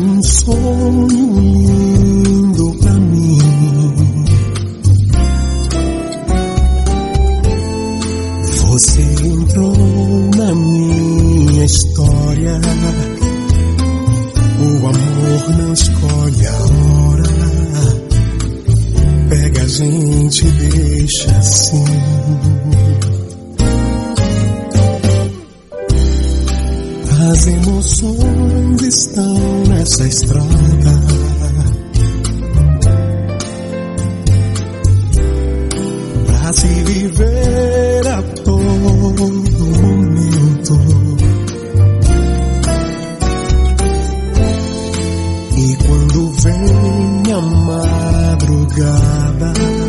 um sonho lindo pra mim. Você entrou na minha história. O amor não escolhe a hora. Pega a gente e deixa assim. As emoções estão nessa estrada. Pra se viver a todo momento. E quando vem a madrugada,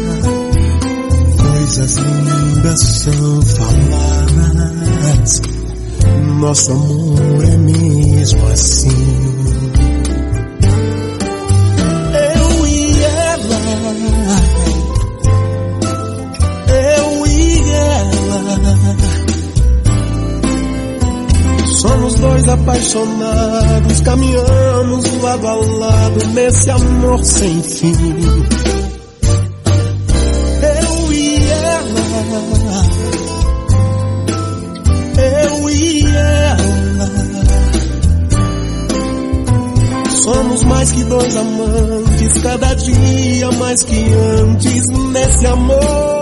coisas lindas são faladas. Nosso amor é mesmo assim. Eu e ela, eu e ela, somos dois apaixonados, caminhamos lado a lado nesse amor sem fim. Eu e ela, eu e ela, somos mais que dois amantes, cada dia mais que antes nesse amor.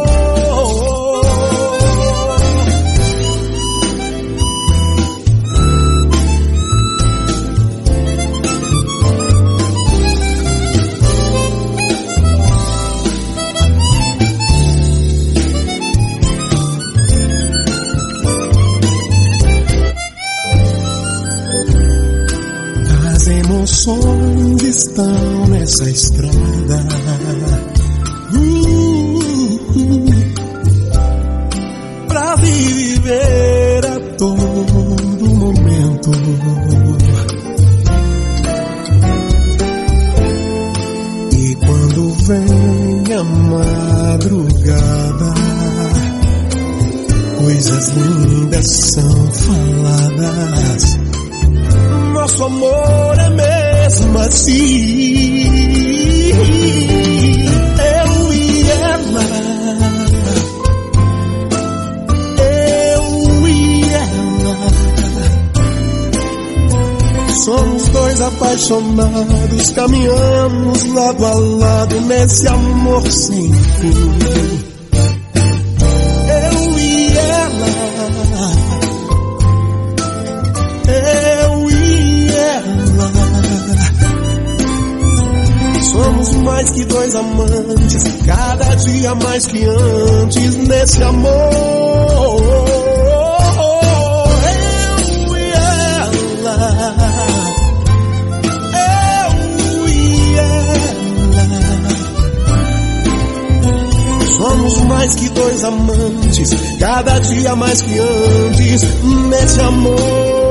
As emoções estão nessa estrada. Pra viver a todo momento. E quando vem a madrugada, coisas lindas são faladas. Nosso amor é mesmo assim. Eu e ela, eu e ela, somos dois apaixonados, caminhamos lado a lado nesse amor sem fim. Eu e ela, somos mais que dois amantes, cada dia mais que antes nesse amor. Eu e ela, eu e ela, somos mais que dois amantes, cada dia mais que antes nesse amor.